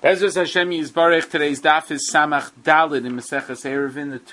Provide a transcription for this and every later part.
Bezos Hashem Yisbarech. Today's daf is Samach Dalid in Maseches Eruvin, the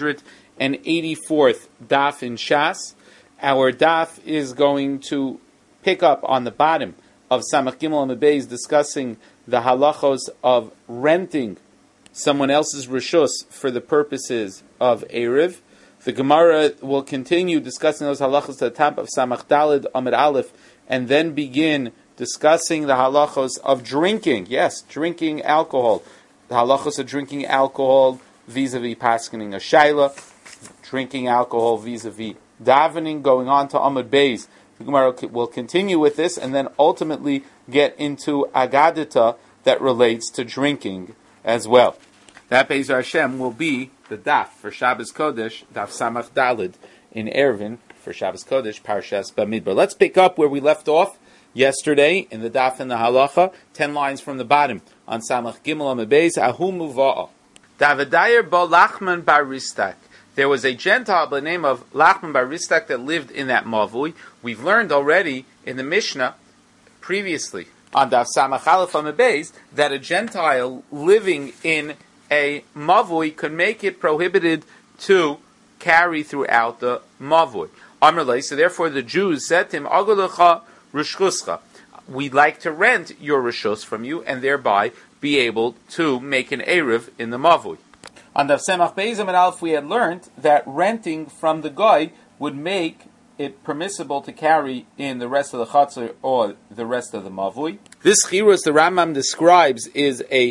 284th daf in Shas. Our daf is going to pick up on the bottom of Samach Gimel and Beis, discussing the halachos of renting someone else's rishus for the purposes of Erev. The Gemara will continue discussing those halachos to the top of Samach Dalid Amid Aleph, and then begin discussing the halachos of drinking. Yes, drinking alcohol. The halachos of drinking alcohol vis-a-vis paskening a shaila, drinking alcohol vis-a-vis davening, going on to Amud Beis. The Gemara will continue with this and then ultimately get into Agadita that relates to drinking as well. That Beis Hashem will be the daf for Shabbos Kodesh, daf Samach Dalid in Eruvin for Shabbos Kodesh, Parshas Bamidbar. Let's pick up where we left off yesterday in the daf and the halacha, 10 lines from the bottom on Samach Gimel Amud Beis. Ahu Muva'a Davidayer bo Lachman bar Ristak. There was a Gentile by the name of Lachman bar Ristak that lived in that Mavui. We've learned already in the Mishnah previously on daf Samach Aleph Amud Beis that a Gentile living in a Mavui could make it prohibited to carry throughout the Mavui. Amrlei, so therefore the Jews said to him, Agulacha Rishkuscha, we'd like to rent your rishus from you and thereby be able to make an Erev in the Mavui. On Daf Samach Beis Amud Aleph, we had learned that renting from the guy would make it permissible to carry in the rest of the Chatzor or the rest of the Mavui. This chirus the Rambam describes is a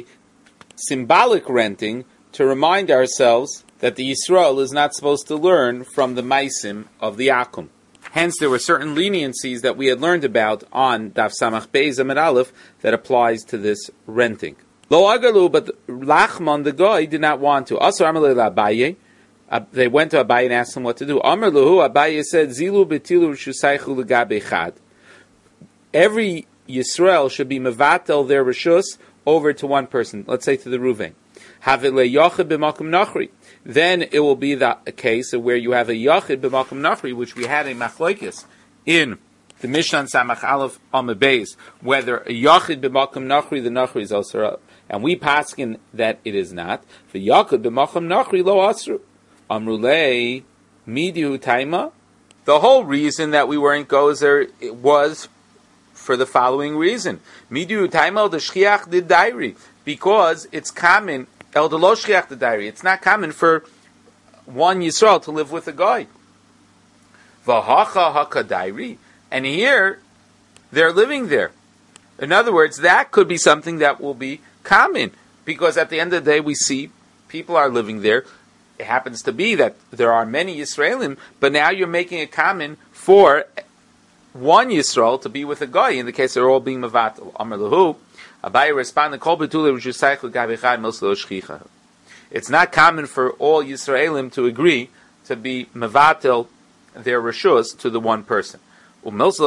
symbolic renting to remind ourselves that the Yisrael is not supposed to learn from the Maisim of the Akum. Hence, there were certain leniencies that we had learned about on Daf Samach Beis Amud Aleph that applies to this renting. Lo agalu, but Lachman, the guy, did not want to. Also, Amar Abaye, they went to Abaye and asked him what to do. Amar Lahu, Abaye said, Zilu betilu rishusaychu legabe chad. Every Yisrael should be mevatel their rishus over to one person. Let's say to the Ruvain. Havile yochid b'makom nachri. Then it will be a case where you have a yachid b'makom nachri, which we had a machlokes in the Mishnah Samach Aleph Amud Beis, whether a yachid b'makom nachri, the nachri is also, and we paskin that it is not. The yachid b'makom nachri lo asru. Amrulei midihu taima. The whole reason that we weren't gozer was for the following reason: midihu taima the shchiach did dairi, because it's common. El de lo shchiach the dairi. It's not common for one Yisrael to live with a guy. V'hacha haka dairi. And here, they're living there. In other words, that could be something that will be common, because at the end of the day, we see people are living there. It happens to be that there are many Yisraelim, but now you're making it common for one Yisrael to be with a guy. In the case they're all being mevatel. Amar lahu, Abaye responded, "Kol betule rishusaychu gabichad moslo shchicha." It's not common for all Yisraelim to agree to be mevatel their rishus to the one person. And in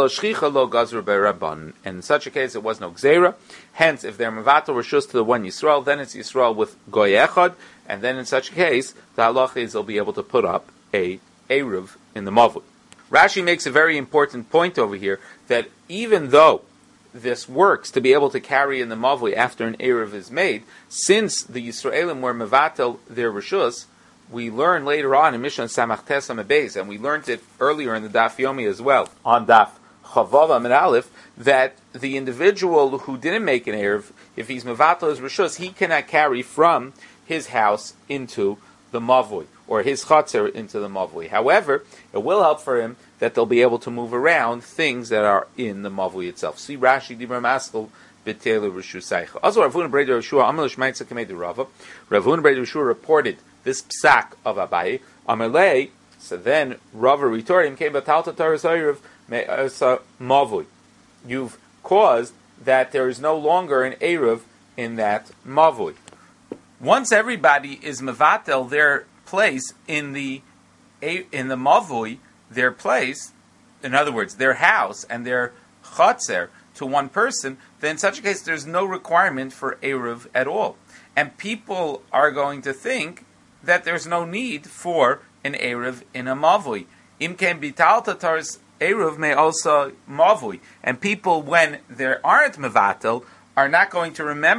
such a case, it was no gzeira. Hence, if they're mevatel rishus to the one Yisrael, then it's Yisrael with goy echad, and then in such a case, the halach is they'll be able to put up a eruv in the mavui. Rashi makes a very important point over here, that even though this works to be able to carry in the mavui after an eruv is made, since the Yisraelim were mevatel their rishus, we learn later on in Mishnah Samach Tes Amud Beis, and we learned it earlier in the Daf Yomi as well, on Daf Chavav Amud Aleph, that the individual who didn't make an Erev, if he's mevatel his rishus, he cannot carry from his house into the mavui, or his chatzor into the mavui. However, it will help for him that they'll be able to move around things that are in the mavui itself. See Rashi Dibra Maskel B'Teilu Rishusaycha. Also, Rav Huna Breder Yeshua Amal Shmaitza Kamei Rava. Rav Huna Breder Yeshua reported this psak of Abaye, Amalei, so then Rava retorted him, came Batalta Tarasayev Me'asa Mavui. You've caused that there is no longer an Erev in that Mavui. Once everybody is Mevatel their place in the Mavui, their place, in other words, their house and their Chatzer to one person, then in such a case there's no requirement for Erev at all. And people are going to think that there's no need for an Erev in a Mavui. Imken bital tatars Erev may also Mavui. And people, when there aren't Mevatel, are not going to remember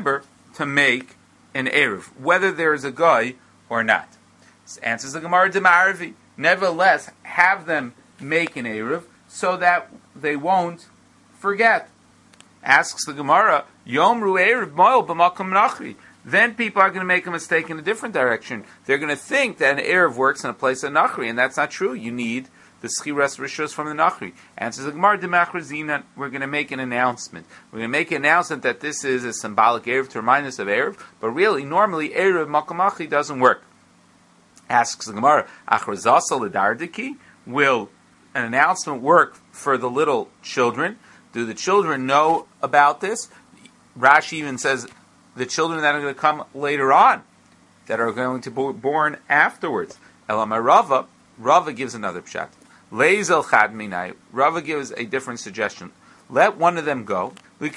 to make an Erev, whether there is a guy or not. This answers the Gemara D'Maravi. Nevertheless, have them make an Erev so that they won't forget. Asks the Gemara, Yomru Erev Moel b'makom nachri. Then people are going to make a mistake in a different direction. They're going to think that an Erev works in a place of Nachri, and that's not true. You need the Schiras Rishos from the Nachri. Answers the Gemara D'Machrazina, we're going to make an announcement. We're going to make an announcement that this is a symbolic Erev to remind us of Erev, but really, normally, Erev Makom Nachri doesn't work. Asks the Gemara, Achrazasa L'Dardiki, will an announcement work for the little children? Do the children know about this? Rashi even says, the children that are going to come later on, that are going to be born afterwards. Elamai Rava gives another pshat. Leizel chad minai. Rava gives a different suggestion. Let one of them go.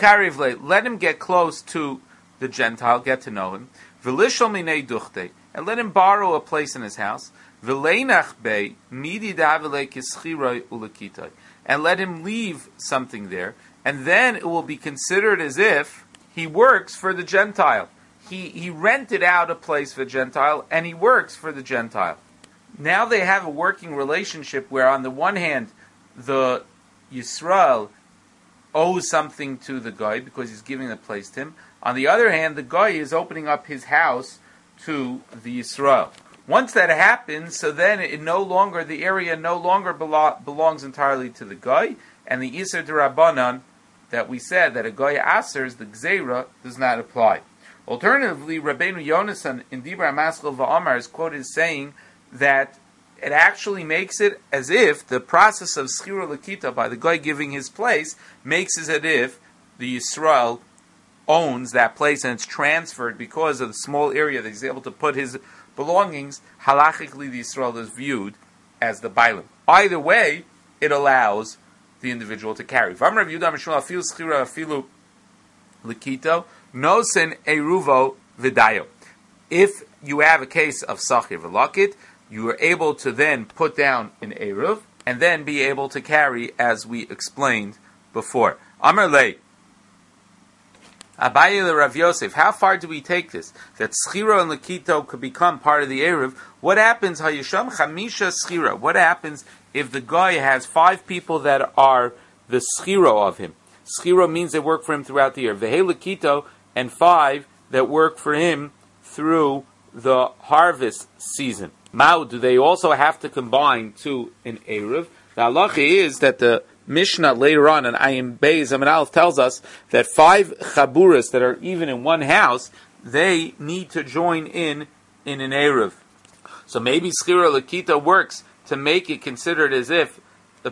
Let him get close to the Gentile, get to know him. V'lishol minei duchte. And let him borrow a place in his house. V'leinach bei midi davile kischiroi ulekitoi. And let him leave something there. And then it will be considered as if he works for the Gentile. He rented out a place for the Gentile, and he works for the Gentile. Now they have a working relationship where, on the one hand, the Yisrael owes something to the guy because he's giving the place to him. On the other hand, the guy is opening up his house to the Yisrael. Once that happens, so then the area no longer belongs entirely to the guy, and the Iser D'Rabbanan that we said that a goy asers, the gzeira, does not apply. Alternatively, Rabbeinu Yonasan in Dibra Maskal Va'amar is quoted as saying that it actually makes it as if the process of schira lakita by the goy giving his place makes it as if the Yisrael owns that place and it's transferred because of the small area that he's able to put his belongings. Halachically, the Yisrael is viewed as the bailim. Either way, it allows the individual to carry. If you have a case of sachir v'lakit, you are able to then put down an eruv and then be able to carry, as we explained before. Amar lei, Abaye le Rav Yosef, how far do we take this? That schira and lakito could become part of the eruv. What happens? Hayisham chamisha schira. What happens if the guy has 5 people that are the schiro of him? Schiro means they work for him throughout the year. Vehe lakito, and 5 that work for him through the harvest season. Mao, do they also have to combine to an eruv? The halacha is that the Mishnah later on in Ayim Beis Amid Aleph tells us that 5 chaburas that are even in one house, they need to join in an eruv. So maybe schira lakita works to make it considered as if the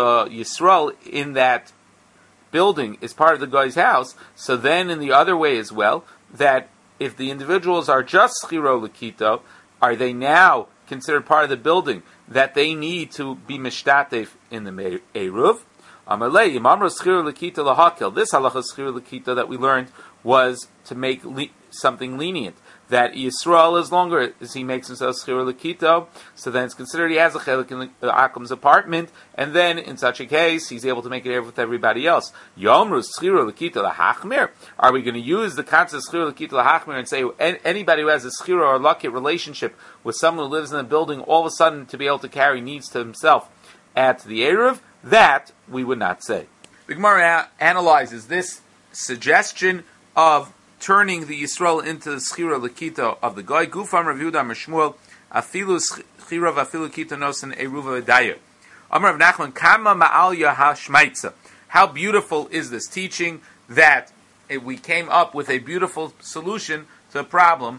Yisrael in that building is part of the guy's house. So then in the other way as well, that if the individuals are just schiro lakito, are they now considered part of the building that they need to be mishtatef in the eruv? Amalei imamro schiro lakita lahakel. This halacha schiro lakita that we learned was to make something lenient. That Yisrael, as longer as he makes himself schira lakito, so then it's considered he has a chelik in the Akam's apartment, and then in such a case he's able to make it with everybody else. Yomru schira lakito lahachmir. Are we going to use the concept of schira lakito lahachmir and say anybody who has a schira or lakit relationship with someone who lives in a building, all of a sudden to be able to carry needs to himself at the eruv? That we would not say. The Gemara analyzes this suggestion of turning the Yisrael into the schira lakita of the guy. Gufam Rav Yehuda Mishmuel afilu schira v'afilu kita nosen eruva v'dayer. Amar Rav Nachman kama ma'alya hashmaitza. How beautiful is this teaching that we came up with a beautiful solution to the problem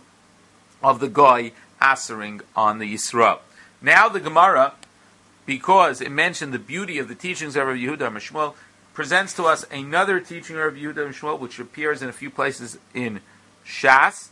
of the guy answering on the Yisrael. Now the Gemara, because it mentioned the beauty of the teachings of Rav Yehuda Mishmuel, presents to us another teaching of Yehuda Mishmuel, which appears in a few places in Shas,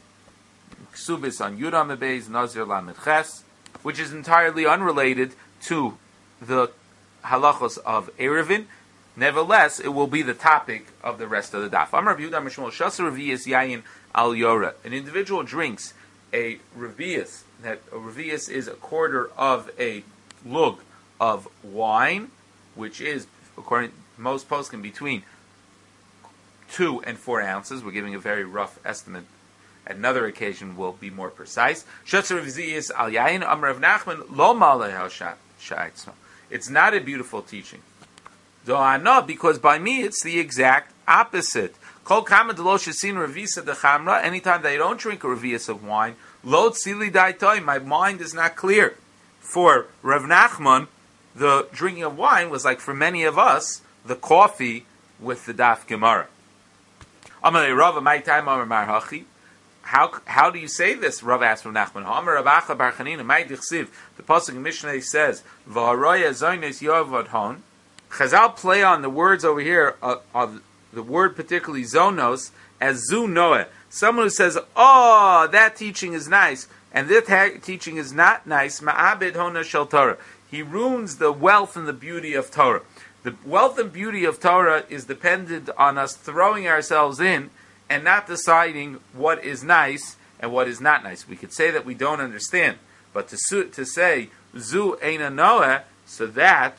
Ksubis on Yudam Beis, Nazir Lamed Ches, which is entirely unrelated to the halachos of Erevin. Nevertheless, it will be the topic of the rest of the daf. Amar Yehuda Mishmuel, Shas Revius Yayin Al Yora. An individual drinks a Revius. That a Revius is a quarter of a lug of wine, which is, according most poskim, between 2 and 4 ounces. We're giving a very rough estimate. At another occasion, we'll be more precise. It's not a beautiful teaching. Because by me, it's the exact opposite. Anytime that I don't drink a revius of wine, my mind is not clear. For Rav Nachman, the drinking of wine was like, for many of us, the coffee with the Daf Gemara. How do you say this? Rav asked Rav Nachman. The pasuk in Mishnah says, Chazal play on the words over here of the word particularly zonos as zu noah. Someone who says, "Oh, that teaching is nice," and this teaching is not nice. Ma'abed hona shel Torah. He ruins the wealth and the beauty of Torah. The wealth and beauty of Torah is dependent on us throwing ourselves in and not deciding what is nice and what is not nice. We could say that we don't understand, but to say zu eina noah, so that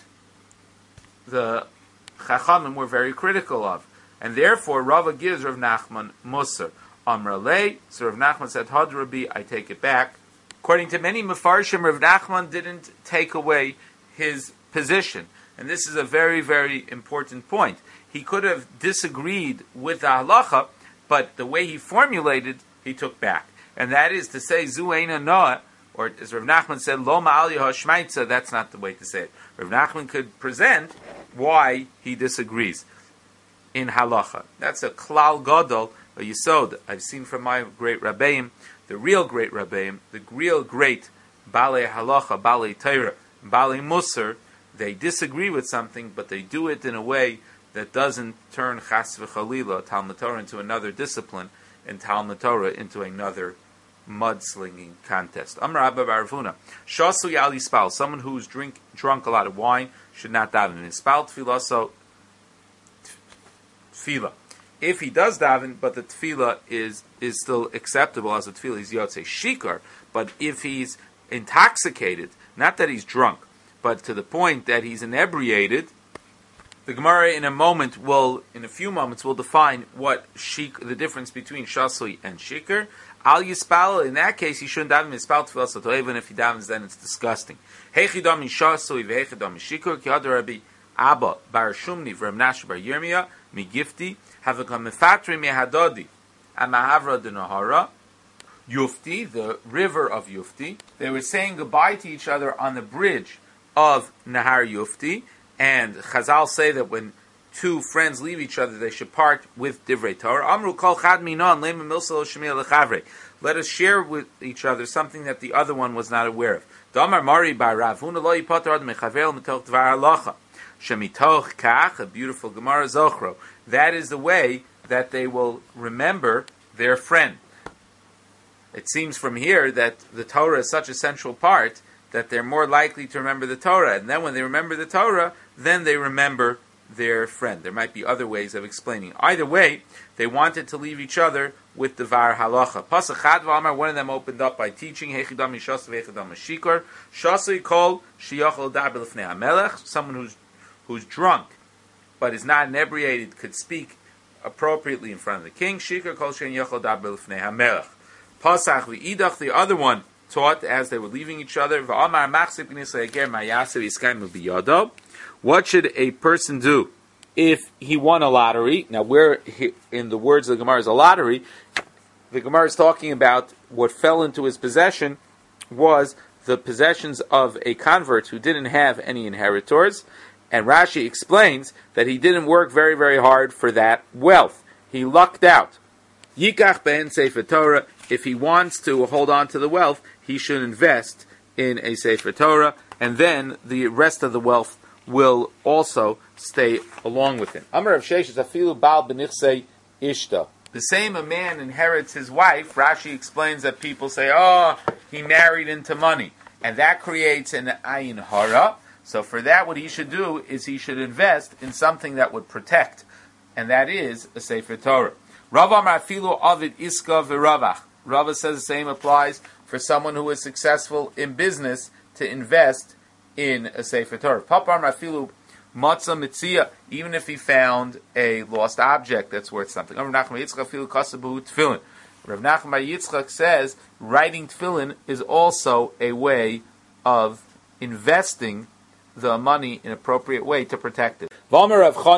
the Chachamim were very critical of. And therefore, Rava gives Rav Nachman Musar. Amralei, so Rav Nachman said, Had Rabbi, I take it back. According to many Mefarshim, Rav Nachman didn't take away his position. And this is a very, very important point. He could have disagreed with the halacha, but the way he formulated, he took back. And that is to say, Zu eina noah, or as Rav Nachman said, Lo ma'al shmaitza, that's not the way to say it. Rav Nachman could present why he disagrees in halacha. That's a klal gadol, a yisod. I've seen from my great rabbeim, the real great rabbeim, the real great balei halacha, balei Torah, balei musar. They disagree with something, but they do it in a way that doesn't turn chas v'chalila, Talmud Torah, into another discipline, and Talmud Torah into another mudslinging contest. Amar Abba Barvuna, Shasu Yali Spal, someone who's drunk a lot of wine should not daven. In Spal Tefillah, so Tefillah. If he does daven, but the Tefillah is still acceptable as a Tefillah, he's Yotzei Shikar. But if he's intoxicated, not that he's drunk, but to the point that he's inebriated, the Gemara in a few moments will define what the difference between Shasui and Shikar. Al Yispal, in that case, he shouldn't daven Yispal Tefillah Soto, even if he davens, then it's disgusting. Heichidam Shasui v'Heichidam Shikar, ki Hadar Rabbi Abba Bar Shumni v'Rab Nash Bar Yirmiyah Migifti Havakam Mefatri Mehadodi Amahavra de Nahara Yufti, the river of Yufti. They were saying goodbye to each other on the bridge of Nahar Yufti, and Chazal say that when two friends leave each other, they should part with Divrei Torah. Amru kol chad minon lema milsal shemiel lechavre. Let us share with each other something that the other one was not aware of. Damar Mari bar Rav Huna lo yipater ad mechaver mitoch dvar halacha shemitoch kach, a beautiful Gemara Zochro. That is the way that they will remember their friend. It seems from here that the Torah is such a central part that they're more likely to remember the Torah. And then when they remember the Torah, then they remember their friend. There might be other ways of explaining. Either way, they wanted to leave each other with the Var Halacha. Pasach Chad V'Amar, one of them opened up by teaching, Hechidam Yishas V'Hechidam Shikar, Shasui Kol Shiyachol Daber L'fnei HaMelech, someone who's drunk, but is not inebriated, could speak appropriately in front of the king. Shikar Kol Shein Yachol Daber L'fnei HaMelech. Pasach V'Idach, the other one, taught as they were leaving each other, V'Amar Machzik B'Nisay Eger Mayasev Yiskayim B'Yado. What should a person do if he won a lottery? Now, where in the words of the Gemara is a lottery, the Gemara is talking about what fell into his possession was the possessions of a convert who didn't have any inheritors. And Rashi explains that he didn't work very, very hard for that wealth. He lucked out. Yikach ben Sefer Torah. If he wants to hold on to the wealth, he should invest in a Sefer Torah, and then the rest of the wealth will also stay along with him. Amar Rav Sheshes afilu bal benichsei ishta. The same a man inherits his wife. Rashi explains that people say, "Oh, he married into money," and that creates an ayin hara. So for that, what he should do is he should invest in something that would protect, and that is a Sefer Torah. Rav Amar afilu avid iska v'ravach. Rava says the same applies for someone who is successful in business to invest in a Sefer Torah. Papar mafilu Matzah mitzia, even if he found a lost object that's worth something. Rav Nachman Bar Yitzchak says writing tefillin is also a way of investing the money in an appropriate way to protect it. What is the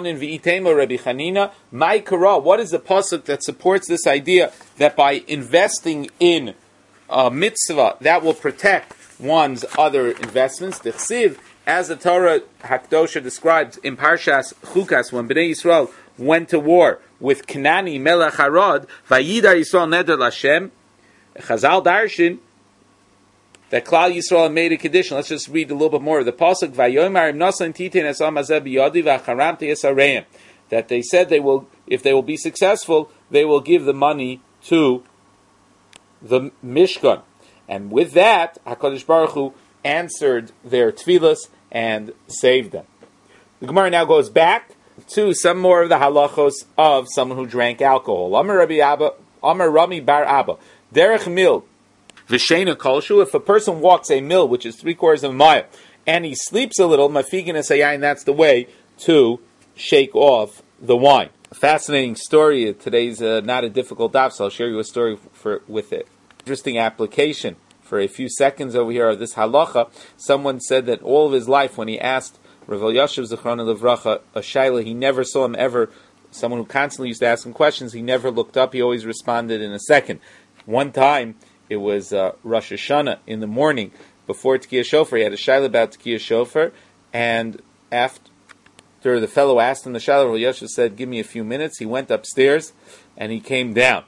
pasuk that supports this idea that by investing in a mitzvah that will protect one's other investments? The Chsiv, as the Torah Hakdosha describes in Parshas Chukas, when Bnei Yisrael went to war with Kanani Melech Harod, Vayidar Yisrael Neder Lashem, Chazal Darshin, that Klal Yisrael made a condition. Let's just read a little bit more of the pasuk. Vayomer im nasan titin esam hazeh biyadi v'acharamti esareim. That they said they will, if they will be successful, they will give the money to the Mishkan. And with that, HaKadosh Baruch Hu answered their tefillas and saved them. The Gemara now goes back to some more of the halachos of someone who drank alcohol. Amar Rami Bar Abba, derech mil v'sheina kolshu. If a person walks a mil, which is 3/4 of a mile, and he sleeps a little, mafigin esayayin, that's the way to shake off the wine. A fascinating story. Today's not a difficult daf, so I'll share you a story with it. Interesting application. For a few seconds over here of this halacha, someone said that all of his life, when he asked Rav Elyashiv Zichrona Livracha a shaila, he never saw him ever, someone who constantly used to ask him questions, he never looked up, he always responded in a second. One time, it was Rosh Hashanah in the morning, before Tkiyah Shofar, he had a shaila about Tkiyah Shofar, and after the fellow asked him the shaila, Rav Elyashiv said, give me a few minutes. He went upstairs, and he came down.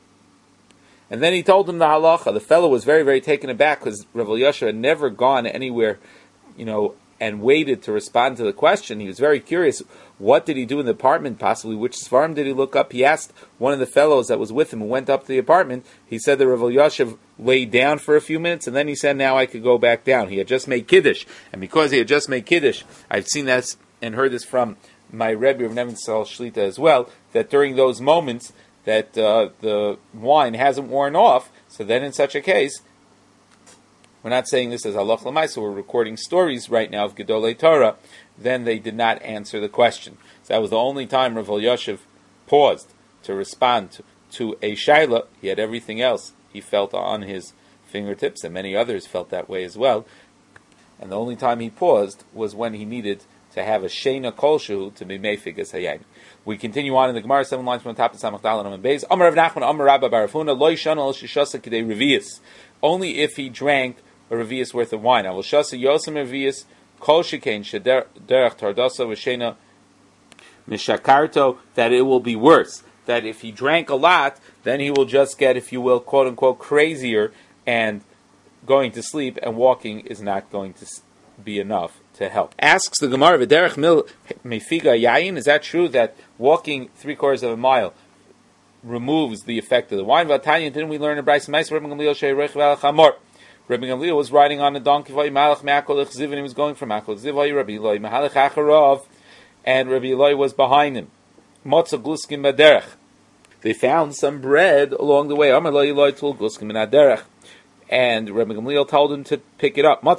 And then he told him the halacha. The fellow was very, very taken aback because Rav Elyashiv had never gone anywhere, and waited to respond to the question. He was very curious. What did he do in the apartment, possibly? Which svarim did he look up? He asked one of the fellows that was with him who went up to the apartment. He said that Rav Elyashiv laid down for a few minutes, and then he said, now I could go back down. He had just made Kiddush. And because he had just made Kiddush, I've seen that and heard this from my Rebbe of Nevinsal Shlita as well, that during those moments, that the wine hasn't worn off, so then in such a case, we're not saying this as halach l'maisa, we're recording stories right now of Gedolei Torah, then they did not answer the question. So that was the only time Rav Elyashiv paused to respond to a shaila. He had everything else he felt on his fingertips, and many others felt that way as well. And the only time he paused was when he needed to have a sheina kolshu to be meifig as hayayin. We continue on in the Gemara, 7 lines from the top of Samach Dal and Beis. Amar Rav Nachman, Amar Rabba Bar Hafuna, Lo Yishana Al Shishasa K'dei Revius. Only if he drank a revius worth of wine. Avol Shasa Yosem Revius Kol Shekain Shederach Tardasa V'Shena Mishakarto, that it will be worse. That if he drank a lot, then he will just get, if you will, quote unquote, crazier, and going to sleep and walking is not going to be enough to help. Asks the Gemara, V'derech mil mefiga yayin, is that true that walking 3/4 of a mile removes the effect of the wine? V'atanya, didn't we learn in Bryce Meis, Rabbi Gamliel she'erech v'alach hamor? Rabbi Gamliel was riding on a donkey, v'yimalach me'akol l'chziv, and he was going from akol l'chziv, v'yi Rabbi Eloi mehalach acharav, and Rabbi Eloi was behind him. Motza gluskim b'derech. They found some bread along the way. Amar lo Eloi tul gluskim b'derech. And Rabbi Gamliel told him to pick it up. Rabbi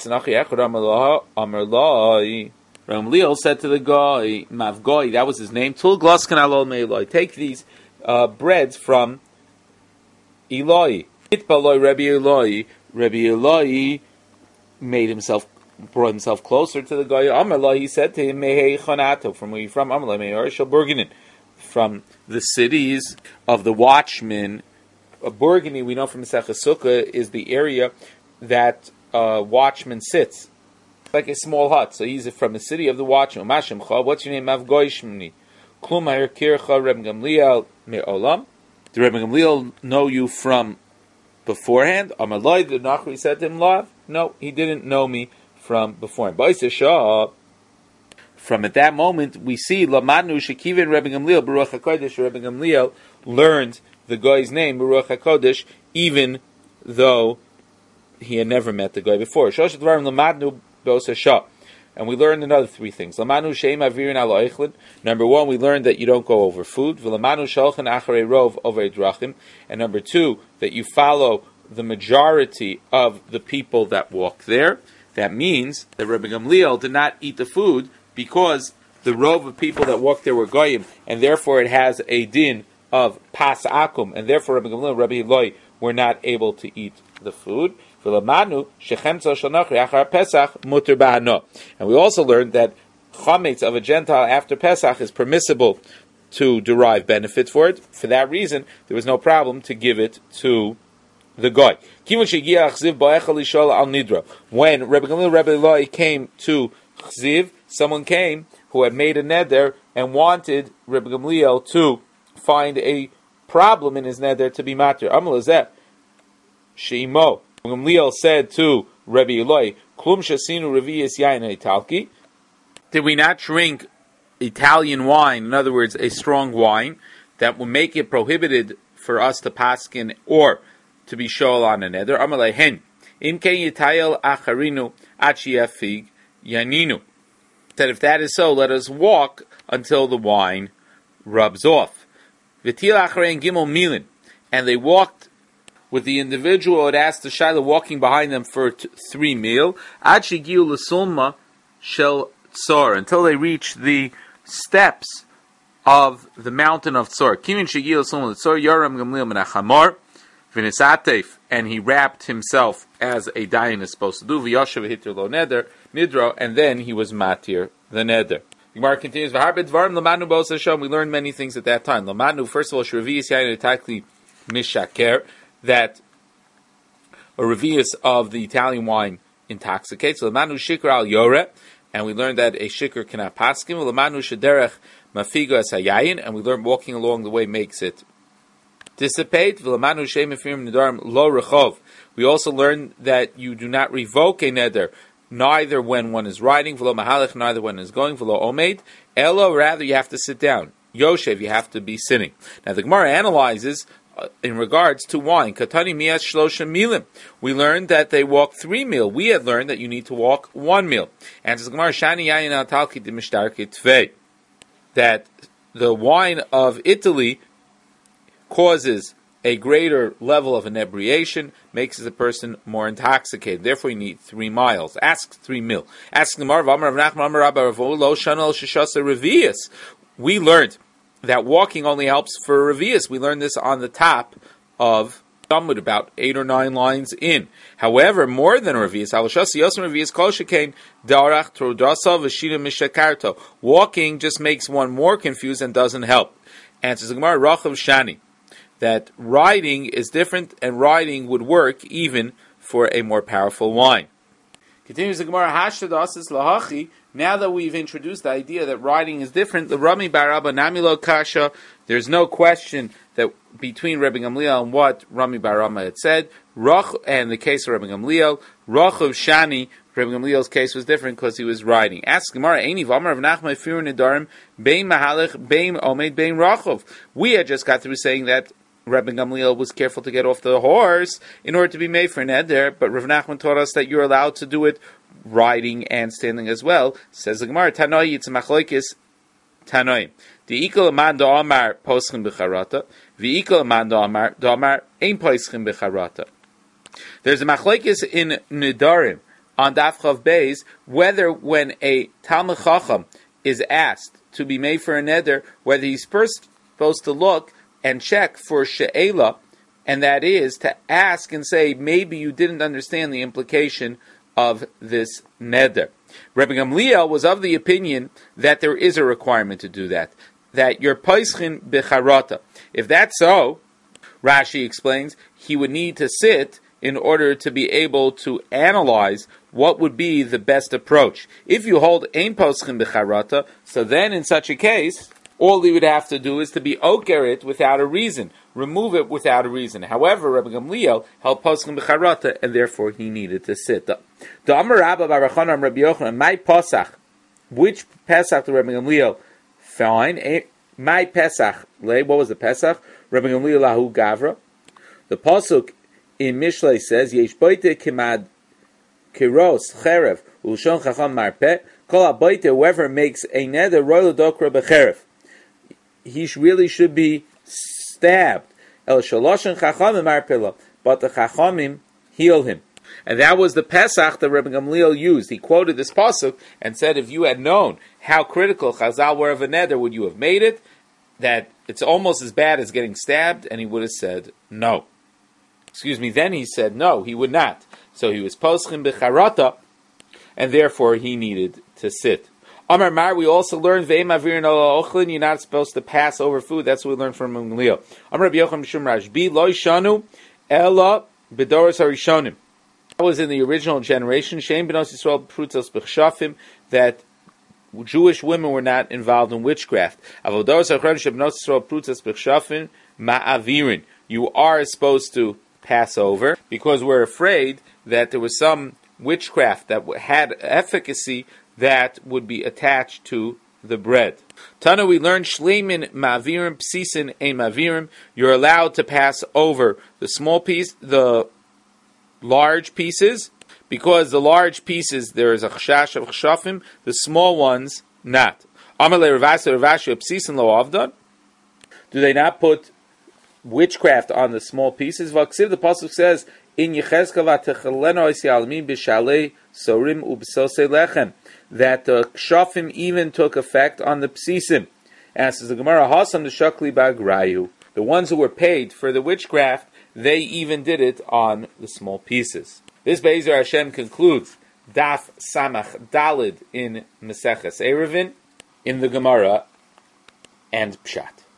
Gamliel said to the guy, Mavgoi, that was his name, Tul Glaskan alol me'eloi, take these breads from Eloi. Itbaloi Rabbi Eloi. Rabbi Eloi brought himself closer to the guy. Amaloi, he said to him, Mehei Chonato, from where you from? Amaloi Meir Shel Burginin, from the cities of the watchmen. Burgundy, we know from Masechah Sukkah, is the area that watchman sits, like a small hut. So he's from the city of the watchman. What's your name? Mavgoishmni. Klum Kircha Reb Gamliel Me'olam. Did Reb Gamliel know you from beforehand? Amaloi, the Nachri said to him, Lav? No, he didn't know me from beforehand. From at that moment, we see Lamadnu Shekivin Reb Gamliel Baruch HaKodesh. Reb Gamliel learned the guy's name, Baruch HaKodesh, even though he had never met the guy before. And we learned another 3 things. Number 1, we learned that you don't go over food. And number 2, that you follow the majority of the people that walk there. That means that Rabbi Gamliel did not eat the food because the rove of people that walked there were goyim, and therefore it has a din of pas akum, and therefore Rabbi Gamliel and Rabbi Eloi were not able to eat the food. And we also learned that chametz of a Gentile after Pesach is permissible to derive benefits for it. For that reason, there was no problem to give it to the goy. When Rabbi Gamliel and Rabbi Eloi came to Chziv, someone came who had made a neder and wanted Rabbi Gamliel to find a problem in his neder to be matir. Amal Azeh, Sheimo. Gamliel said to Rabbi Eloi, Klum shasinu reviyas yain italki. Did we not drink Italian wine, in other words, a strong wine, that will make it prohibited for us to paskin or to be shol on a neder? Amalei hen. Im ken yitayel acharinu achiyafig yaninu. That if that is so, let us walk until the wine rubs off. V'til acharein gimel milin. And they walked with the individual who had asked the Shaila walking behind them for 3 meal, ad shigiu l'sulma shel Tzor, until they reached the steps of the mountain of Tzor. Kimin shigiu l'sulma l'Tzor, Yoram Gamliel min hachamor, v'nisatef, and he wrapped himself as a dayan is supposed to do, v'yoshev v'hitir lo neder, nidro, and then he was matir the neder. Gemara continues, v'harbet dvarim lamanu b'os Hashem, we learned many things at that time. Lamanu, first of all, shrevi'is yayin etakli mishaker, that a revius of the Italian wine intoxicates. Lamanu shikr al yore, and we learned that a shikr cannot paskim. Lamanu shederech mafigo as hayayin, and we learned walking along the way makes it dissipate. V'lamanu she'mefim nedarim lo rechov. We also learned that you do not revoke a neder, neither when one is riding, v'lo mahalech, neither when one is going, v'lo omeid, elo, rather you have to sit down. Yoshev, you have to be sitting. Now the Gemara analyzes in regards to wine. Katani miyas shlosha milim. We learned that they walk 3 meal. We had learned that you need to walk 1 meal. And says Gemara, shani yayin al talki de mishtarke tvei, that the wine of Italy causes a greater level of inebriation, makes the person more intoxicated. Therefore, you need 3 miles. Ask 3 mil. Ask the Gemara, Amar Rav Nachman, Amar Rabba Ravo, Lo Shanal Shishasa Revius. We learned that walking only helps for Revius. We learned this on the top of Talmud, about 8 or 9 lines in. However, more than Revius, Alashasi Yosem Revius Kol Shekain Darach Trodasa Vashida Mishakarto. Walking just makes one more confused and doesn't help. Answers the Gemara, Rachav Shani, that riding is different, and riding would work even for a more powerful wine. Continues the Gemara, Hashtadas Lahachi. Now that we've introduced the idea that riding is different, the Rami bar Abba Namilo Kasha, there's no question that between Rabbi Gamliel and what Rami bar Abba had said, and the case of Rabbi Gamliel, Rachav Shani, Rabbi Gamliel's case was different because he was riding. Ask Gemara, Eini V'amar of Nachmai Fir Nedarim, Bein Mahalech, Bein Omed, Bein Rachav. We had just got through saying that Rabbi Gamliel was careful to get off the horse in order to be made for an eder, but Rav Nachman taught us that you're allowed to do it riding and standing as well. Says the Gemara, Tanoi, it's a machloikis Tanoi. The ikal man do amar poschim b'charata, the ikal man do amar ein poschim b'charata. There's a machloikis in Nedarim on Daf Chav Beis, whether when a Talmid Chacham is asked to be made for an eder, whether he's first supposed to look and check for she'ela, and that is to ask and say, maybe you didn't understand the implication of this neder. Rabbi Gamliel was of the opinion that there is a requirement to do that you're paischin becharata. If that's so, Rashi explains, he would need to sit in order to be able to analyze what would be the best approach. If you hold ein paischin becharata, so then in such a case, all he would have to do is to be oker it without a reason, remove it without a reason. However, Rabbi Gamliel held poskim b'charata, and therefore he needed to sit. The Amar Rabba Bar Chanam Rabbi Yochanan, my Pesach, which Pesach to Rabbi Gamliel? Fine. My Pesach, what was the Pesach? Rabbi Gamliel lahu gavra. The pasuk in Mishlei says, Yesh boite kimad kiros cherev ulshon chacham marpeh kol haboite, whoever makes a neder royal dokra becherev, he really should be stabbed. El shaloshen chachamim arpelo, but the chachamim heal him. And that was the Pesach that Rabbi Gamliel used. He quoted this pasuk and said, if you had known how critical Chazal were of a neder, would you have made it? That it's almost as bad as getting stabbed, and he would have said no. Then he said no, he would not. So he was poschim b'charata, and therefore he needed to sit. Amar Mar, we also learned ve'em avirin ala ochlin, you're not supposed to pass over food. That's what we learned from Gamliel. Amar Rabbi Yochanan Mishum Rashbi lo yishanu ela b'doros harishonim. That was in the original generation. Shein b'nos Yisrael prutos b'chshafim, that Jewish women were not involved in witchcraft. Avodos hachron sheb'nos Yisrael prutos b'chshafim ma'avirin. You are supposed to pass over because we're afraid that there was some witchcraft that had efficacy that would be attached to the bread. Tana, we learned shleimin ma'avirim psisin ein ma'avirim. You're allowed to pass over the small piece, the large pieces, because the large pieces there is a chashash of chshafim, the small ones not. Amalei Ravashi psisin lo avdan. Do they not put witchcraft on the small pieces? Vaksiv, the pasuk says in Yechezkel vatechaleno isyalmi b'shalei sorim ub'sosei lechem, that the kshafim even took effect on the psisim. And says the Gemara, Hasam the Shakli Bagrayu, the ones who were paid for the witchcraft, they even did it on the small pieces. This Be'ezer Hashem concludes Daf Samach Dalid in Maseches Eruvin, in the Gemara and Pshat.